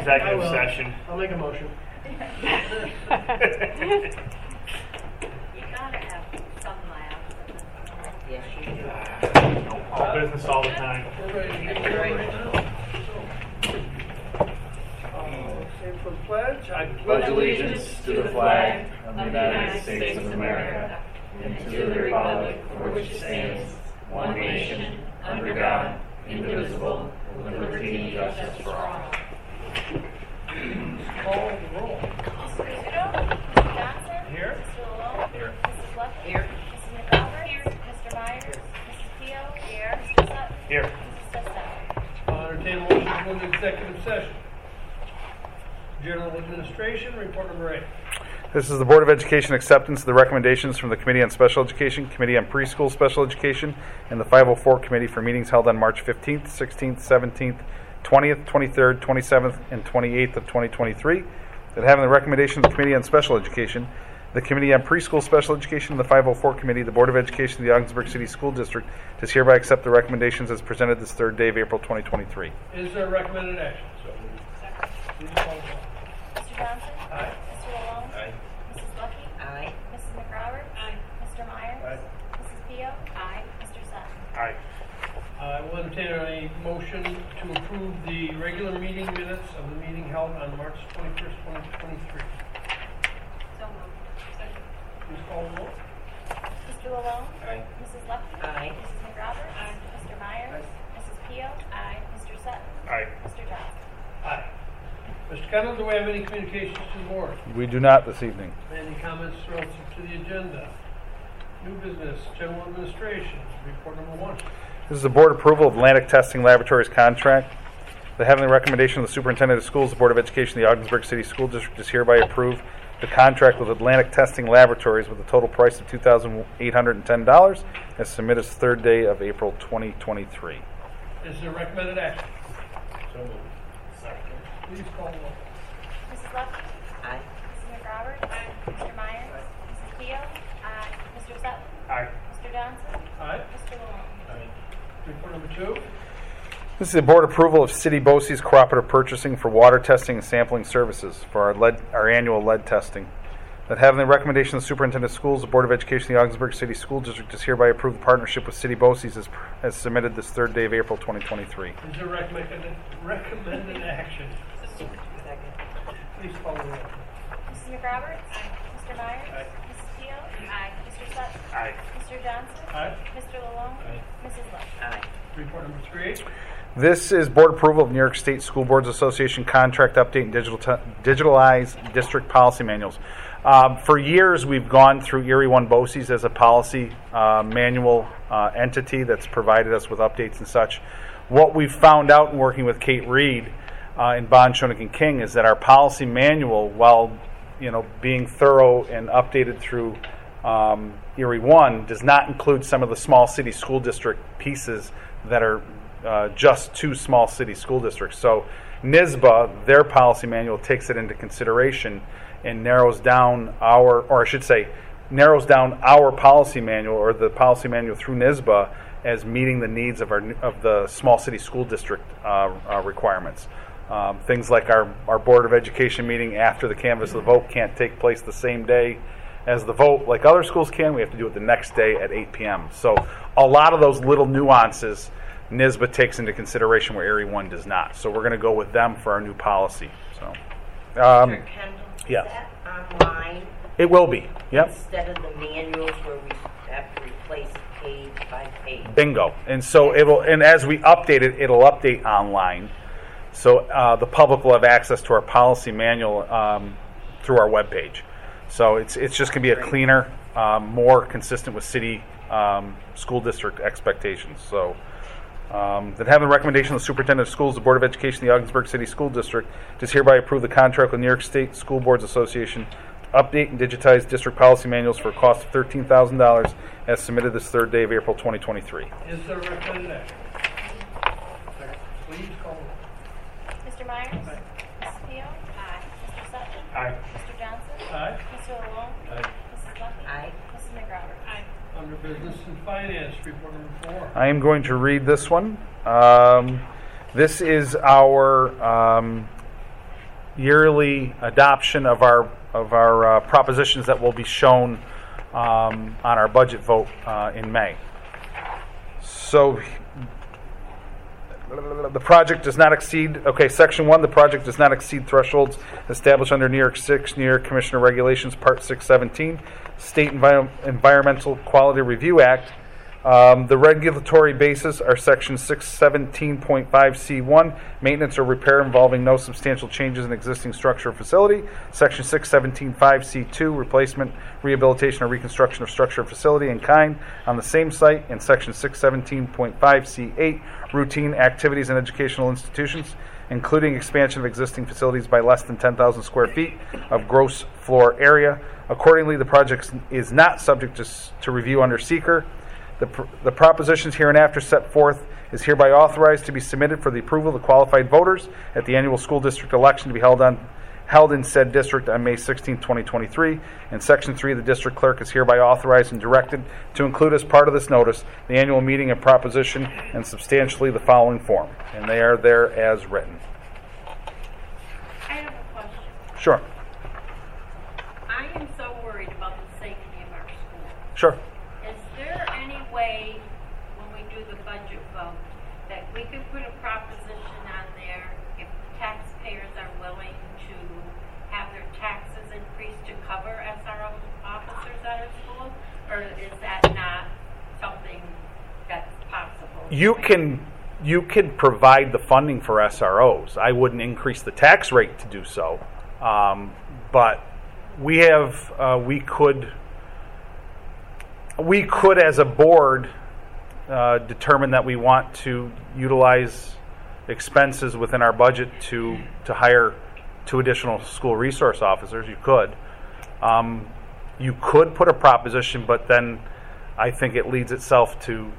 executive session. I'll make a motion. You gotta have some laughs. Yes, you do. All business all the time. We're ready to get right now. Say for the pledge. I pledge allegiance to the flag of the United States of America and to the republic for which it stands, one nation, under God, indivisible, with liberty and justice for all. Call the roll. Mr. Rizzuto? Mr. Johnson? Here. Mr. Lalone? Here. Mrs. Lucky? Here. Mrs. McRoberts? Here. Mr. Myers? Mrs. Pio? Here. Mr. Sutton? Here. Mrs. Sestak? I'll entertain a motion to go into executive session. General Administration, report number 8. This is the Board of Education acceptance of the recommendations from the Committee on Special Education, Committee on Preschool Special Education, and the 504 Committee for meetings held on March 15th, 16th, 17th, 20th, 23rd, 27th, and 28th of 2023. That having the recommendations of the Committee on Special Education, the Committee on Preschool Special Education, and the 504 Committee, the Board of Education of the Ogdensburg City School District does hereby accept the recommendations as presented this third day of April 2023. Is there a recommended action? Please call the roll. Mr. Johnson? Aye. Mr. Lalone? Aye. Mrs. Lucky? Aye. Mrs. McRoberts? Aye. Mr. Myers? Aye. Mrs. Pio? Aye. Mr. Sutton? Aye. I will entertain a motion to approve the regular meeting minutes of the meeting held on March 21st, 2023. So moved. Second. Please call the roll. Mr. Lalone? Aye. Mrs. Lucky? Aye. Mrs. McRoberts? Aye. Mr. Myers? Mrs. Pio? Aye. Mr. Sutton? Aye. Mr. Johnson? Aye. Mr. Kendall, do we have any communications to the board? We do not this evening. Any comments relative to the agenda? New business, general administration, report number 1. This is the board approval of Atlantic Testing Laboratories contract. The having the recommendation of the superintendent of schools, the Board of Education of the Ogdensburg City School District is hereby approved the contract with Atlantic Testing Laboratories with a total price of $2,810 as submitted as third day of April 2023. Is there recommended action? So moved. Second. Please call the roll. Mrs. Lucky? Aye. Mrs. McRoberts? Aye. Mr. Myers? Mrs. Pio? Aye. Mr. Sutton? Aye. Mr. Johnson? Aye. Mr. Lalone? Aye. Report number 2. This is the board approval of City BOCES cooperative purchasing for water testing and sampling services for our annual lead testing. That having the recommendation of the superintendent of schools, the Board of Education of the Ogdensburg City School District is hereby approve the partnership with City BOCES as submitted this third day of April 2023. Is there recommended action? Second. Please call the roll. Mrs. McRoberts? Aye. Mr. Myers? Aye. Mrs. Pio? Aye. Mr. Sutton? Aye. Mr. Johnson? Aye. Mr. Lalone? Aye. Mrs. Lucky? Aye. Report number 3. This is board approval of New York State School Boards Association contract update and digitalize district policy manuals. For years, we've gone through Erie One BOCES as a policy manual entity that's provided us with updates and such. What we've found out in working with Kate Reed in Bond, Schoenig, and King is that our policy manual, while being thorough and updated through Erie One, does not include some of the small city school district pieces that are just two small city school districts. So NYSBA, their policy manual, takes it into consideration and narrows down our policy manual, or the policy manual through NYSBA, as meeting the needs of the small city school district requirements. Things like our Board of Education meeting after the canvass of the vote can't take place the same day as the vote like other schools can. We have to do it the next day at 8 p.m. So a lot of those little nuances NYSBA takes into consideration where Erie One does not. So we're going to go with them for our new policy. So, Mr. Kendall, is yes. that online It will be. Yep. instead of the manuals where we have to replace page by page? Bingo. And so it will. And as we update it, it'll update online. So the public will have access to our policy manual through our webpage. So it's just going to be a cleaner, more consistent with city school district expectations. So that having the recommendation of the superintendent of schools, the Board of Education of the Ogdensburg City School District does hereby approve the contract with New York State School Boards Association to update and digitize district policy manuals for a cost of $13,000 as submitted this third day of April 2023. Is there recommended action? Please call the roll. Mr. Myers? Mrs. Pio? Aye. Mr. Sutton? Aye. Mr. Johnson? Aye. Mr. Lalone? Aye. Mrs. Lucky? Aye. Mrs. McRoberts? Aye. Under business and finance, report number 4. I am going to read this one. This is our yearly adoption of our propositions that will be shown on our budget vote in May. So the project does not exceed, Section 1, the project does not exceed thresholds established under New York 6, New York Commissioner Regulations, Part 617, State Environmental Quality Review Act. The regulatory bases are Section 617.5C1, maintenance or repair involving no substantial changes in existing structure or facility. Section 617.5C2, replacement, rehabilitation, or reconstruction of structure or facility in kind on the same site. And Section 617.5C8, routine activities in educational institutions, including expansion of existing facilities by less than 10,000 square feet of gross floor area. Accordingly, the project is not subject to review under seeker. The propositions hereinafter set forth is hereby authorized to be submitted for the approval of the qualified voters at the annual school district election to be held in said district on May 16, 2023. In Section 3, the district clerk is hereby authorized and directed to include as part of this notice the annual meeting and proposition and substantially the following form. And they are there as written. I have a question. Sure. I am so worried about the safety of our schools. Sure. Is there any way, when we do the budget vote, that we could put a proposition on there if taxpayers are willing to have their taxes increased to cover SRO officers at our schools? Or is that not something that's possible? You can provide the funding for SROs. I wouldn't increase the tax rate to do so, but we could as a board determine that we want to utilize expenses within our budget to hire 2 additional school resource officers. You could put a proposition, but then I think it leads itself to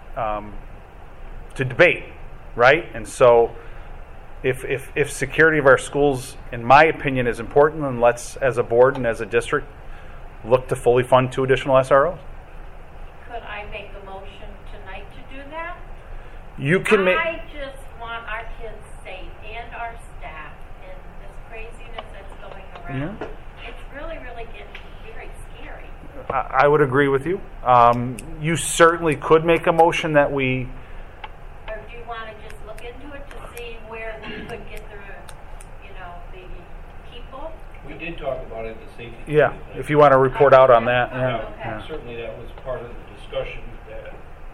debate, right? And so if security of our schools, in my opinion, is important, then let's, as a board and as a district, look to fully fund 2 additional SROs. Could I make a motion tonight to do that? You can make. I just want our kids safe and our staff and this craziness that's going around. Yeah. It's really, really getting very scary. I would agree with you. You certainly could make a motion that we. Or do you want to just look into it to see where we could get the people? We did talk about it, the safety. Yeah, committee. if you want to report out on that. Yeah. Okay. Yeah. Certainly that was part of the discussion that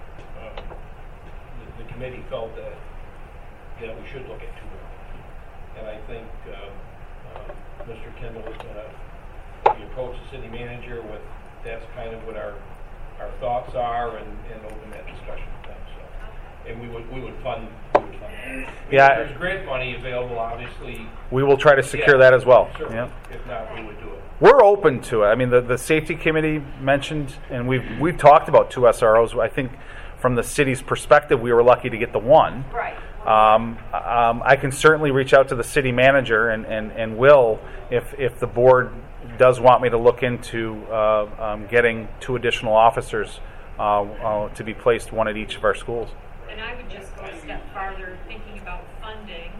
the committee felt that we should look into it. And I think Mr. Kendall is going to approach the city manager with that's kind of what our thoughts are and open that discussion with them. So, and we would fund that. Yeah. There's grant money available, obviously. We will try to secure that as well. Certainly. Yeah. If not, we would do it. We're open to it. I mean, the safety committee mentioned, and we've talked about 2 SROs. I think from the city's perspective, we were lucky to get the 1. Right. I can certainly reach out to the city manager and will if the board does want me to look into getting 2 additional officers to be placed, 1 at each of our schools. And I would just go a step farther, thinking about funding.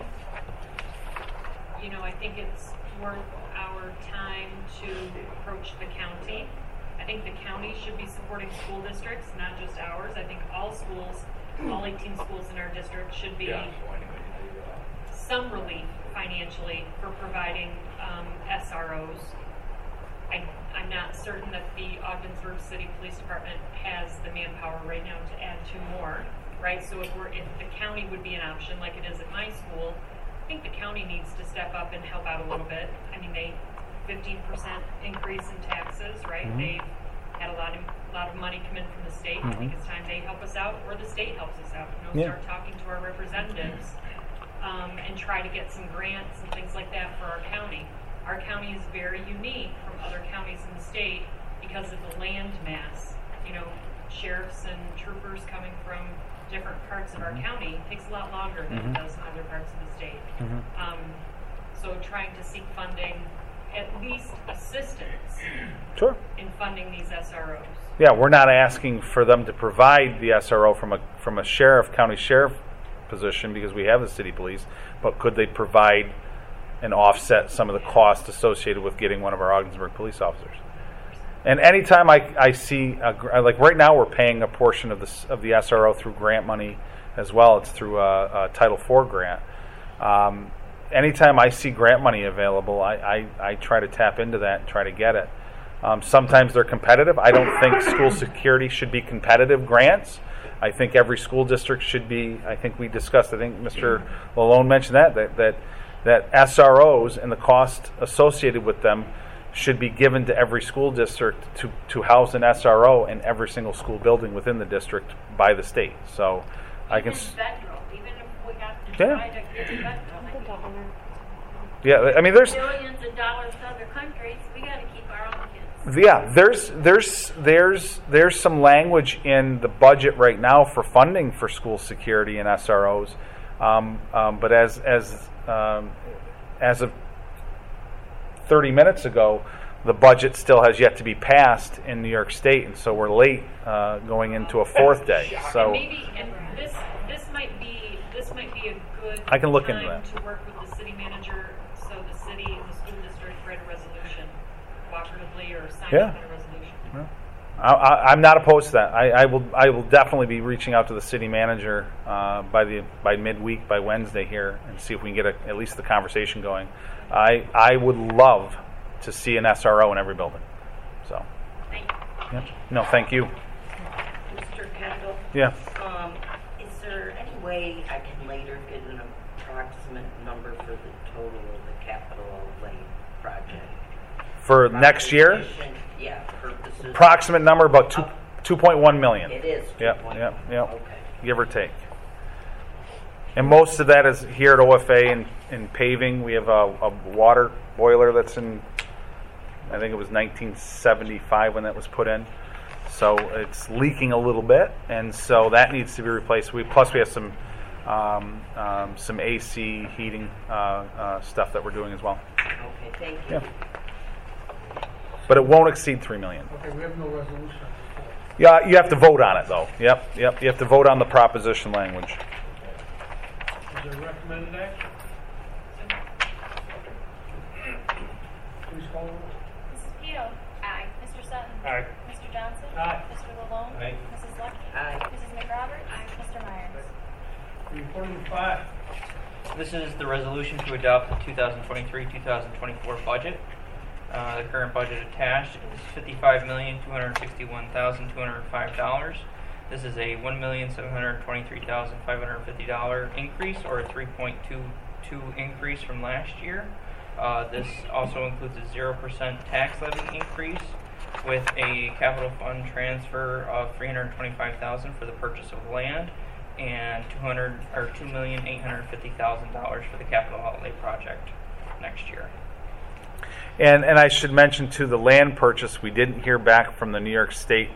I think it's worth our time to approach the county. I think the county should be supporting school districts, not just ours. I think all schools, all 18 schools in our district should be some relief financially for providing SROs. I'm not certain that the Ogdensburg City Police Department has the manpower right now to add 2 more, right? So if the county would be an option, like it is at my school, I think the county needs to step up and help out a little bit. I mean, they 15% increase in taxes, right? Mm-hmm. They've had a lot of money come in from the state. I think it's time they help us out, or the state helps us out. Start talking to our representatives and try to get some grants and things like that for our county. Our county is very unique from other counties in the state because of the land mass. Sheriffs and troopers coming from different parts of our county takes a lot longer than it does in other parts of the state. So trying to seek funding, at least assistance in funding these SROs. Yeah, we're not asking for them to provide the SRO from a county sheriff position because we have the city police, but could they provide and offset some of the cost associated with getting one of our Ogdensburg police officers. And anytime I see, like right now, we're paying a portion of the SRO through grant money as well. It's through a Title IV grant. Anytime I see grant money available, I try to tap into that and try to get it. Sometimes they're competitive. I don't think school security should be competitive grants. I think every school district should be. I think we discussed. I think Mr. Lalone mentioned that SROs and the cost associated with them should be given to every school district to house an SRO in every single school building within the district by the state. So I can. Even federal, even if we have to Yeah. try to get federal. Yeah, I mean, there's. Billions of dollars to other countries, we got to keep our own kids. Yeah, there's some language in the budget right now for funding for school security and SROs, but as of 30 minutes ago, the budget still has yet to be passed in New York State, and so we're late going into a fourth day. So And this might be a good I can look time into that. to work with the city manager, so the city and the school district write a resolution cooperatively or sign Yeah. up in a resolution. I'm not opposed to that. I will definitely be reaching out to the city manager by midweek, by Wednesday here, and see if we can get at least the conversation going. I would love to see an SRO in every building. So, Thank you. yeah. No, thank you. Mr. Kendall, Yeah. is there any way I can later get an approximate number for the total of the capital outlay project? For next year, Yeah, purposes. approximate number about 2.1 million. It is. Yep. 2.1. Yep. Okay. Give or take. And most of that is here at OFA in paving. We have a water boiler that's in, I think it was 1975 when that was put in. So it's leaking a little bit, and so that needs to be replaced. Plus we have some AC heating stuff that we're doing as well. Okay, thank you. Yeah. But it won't exceed $3 million. Okay, we have no resolution. Yeah, you have to vote on it though. Yep. You have to vote on the proposition language. Is there recommended action? Please call the roll. Mrs. Peel? Aye. Mr. Sutton? Aye. Mr. Johnson? Aye. Mr. Lalone? Aye. Mrs. Lucky? Aye. Mrs. McRoberts? Mr. Myers? Report number 5. This is the resolution to adopt the 2023-2024 budget. The current budget attached is $55,261,205. This is a $1,723,550 increase, or a 3.22 increase from last year. This also includes a 0% tax levy increase with a capital fund transfer of $325,000 for the purchase of land and $2,850,000 for the capital outlay project next year. And I should mention too, the land purchase, we didn't hear back from the New York State,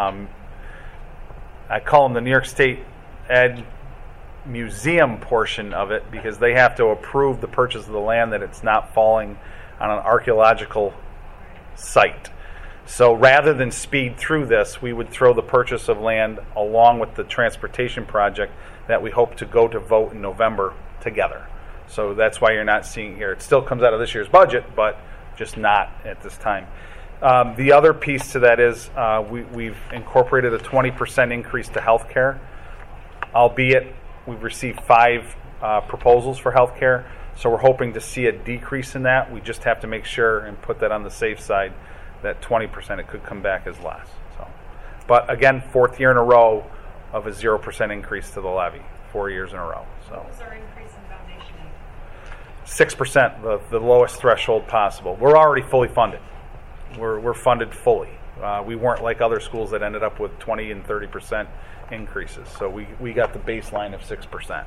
I call them the New York State Ed Museum portion of it, because they have to approve the purchase of the land, that it's not falling on an archaeological site. So rather than speed through this, we would throw the purchase of land along with the transportation project that we hope to go to vote in November together. So that's why you're not seeing here. It still comes out of this year's budget, but just not at this time. The other piece to that is we've incorporated a 20% increase to health care, albeit we've received 5 proposals for health care. So we're hoping to see a decrease in that. We just have to make sure and put that on the safe side, that 20% it could come back as less. So, but again, 4th year in a row of a 0% increase to the levy, 4 years in a row. So. What was our increase in foundation aid? 6%, the lowest threshold possible. We're already fully funded. We're funded fully. We weren't like other schools that ended up with 20 and 30% increases. So we got the baseline of 6%.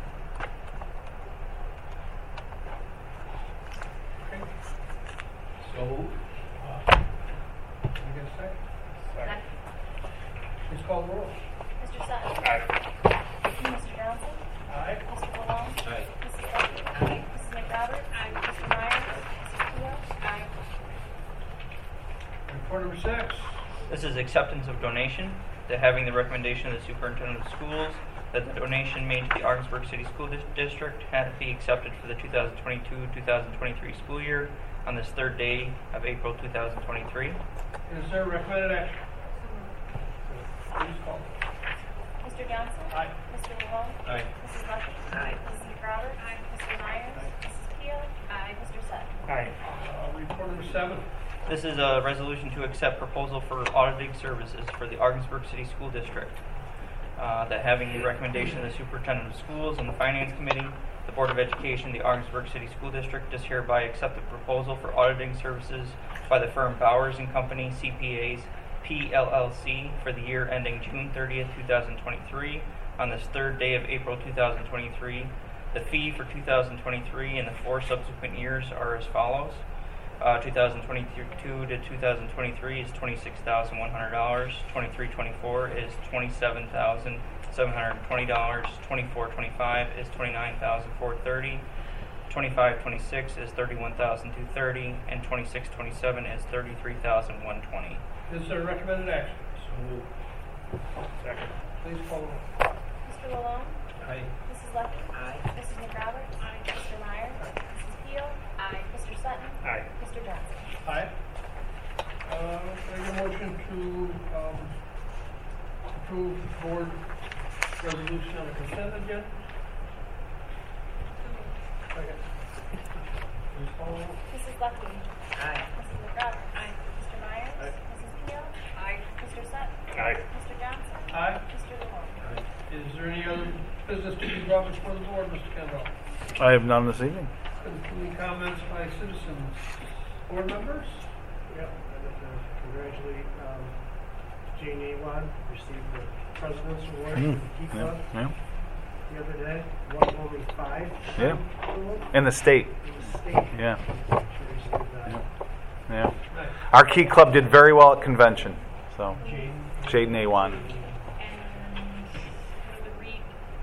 So moved. Can I get a second? Second. Please call the roll. Mr. Sutton? Aye. Mr. Johnson? Aye. Mr. Lalone? Aye. Mrs. Lucky? Aye. Mrs. McRoberts? Mr. Myers? Mrs. Peel? Report number 6. This is acceptance of donation, to having the recommendation of the superintendent of schools that the donation made to the Augsburg City School District be accepted for the 2022-2023 school year on this third day of April 2023. Is there recommended action? Please call. Mr. Johnson? Aye. Mr. Malone? Aye. Mrs. Lucky? Aye. Mrs. McRoberts? Aye. Mr. Myers? Mrs. Keel? Aye. Mr. Sutton? Aye. Report number 7. This is a resolution to accept proposal for auditing services for the Augsburg City School District. That having the recommendation of the Superintendent of Schools and the Finance Committee, the Board of Education, the Augsburg City School District does hereby accept the proposal for auditing services by the firm Bowers & Company, CPAs, PLLC, for the year ending June 30th, 2023, on this third day of April 2023. The fee for 2023 and the 4 subsequent years are as follows. 2022 to 2023 is $26,100. 23-24 is $27,720. 24-25 is $29,430. 25-26 is $31,230, and 26-27 is $33,120. Is there recommended action? So moved. Second. Please call roll. Mr. Malone? Aye. Mrs. Lucky? Aye. Mrs. McRoberts? Aye. Mr. Myers? Mrs. Keel? Aye. Mr. Sutton? Aye. Mr. Johnson? Aye. Make a motion to approve board resolution on the consent agenda. Second. Please call roll. Mrs. Lucky? Aye. Mrs. McRoberts? Aye. Mr. Myers? Aye. Mrs. Keel? Aye. Mr. Sutton? Aye. Mr. Johnson? Aye. Mr. Malone? Is there any other business to be brought before the board, Mr. Kendall? I have none this evening. Any comments by citizens? Board members? Yeah, I'd like to congratulate Jane Awan, received the President's Award for the Key Club Yeah. the other day. One of only 5 Yeah. awards In the state. in the state. Yeah. She received that. Yeah. Nice. Our Key Club did very well at convention. So, Jane. Jaden Awan. And for the REAP,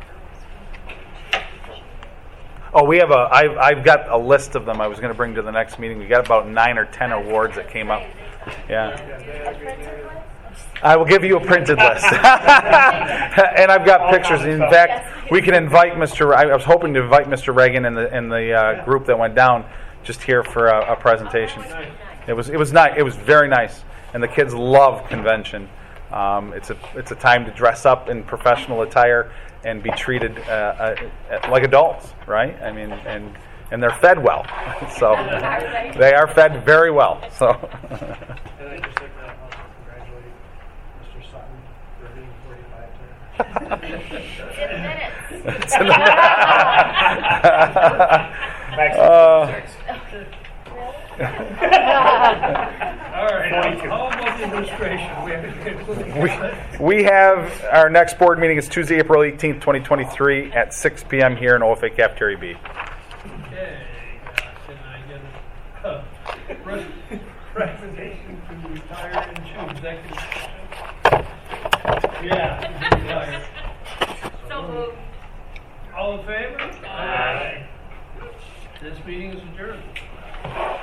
Oh, we have I've got a list of them I was going to bring to the next meeting. We got about 9 or 10 awards that came up. Yeah. Yeah, they had a great day. I will give you a printed list. And I've got pictures. In fact, we can invite Mr. I was hoping to invite Mr. Reagan and the group that went down just here for a presentation. It was nice. It was very nice, and the kids love convention. It's a time to dress up in professional attire and be treated like adults, right? I mean, and they're fed well, so they are fed very well. So. And I'd just like to also congratulate Mr. Sutton for being 45 times. It's in the minutes. All right. How about the administration? We have our next board meeting is Tuesday, April 18th, 2023 at 6 p.m. here in OFA Cafeteria B. Okay. Can I get a recommendation to retire into executive session? Yeah. Retire. So moved. All in favor? Aye. This meeting is adjourned.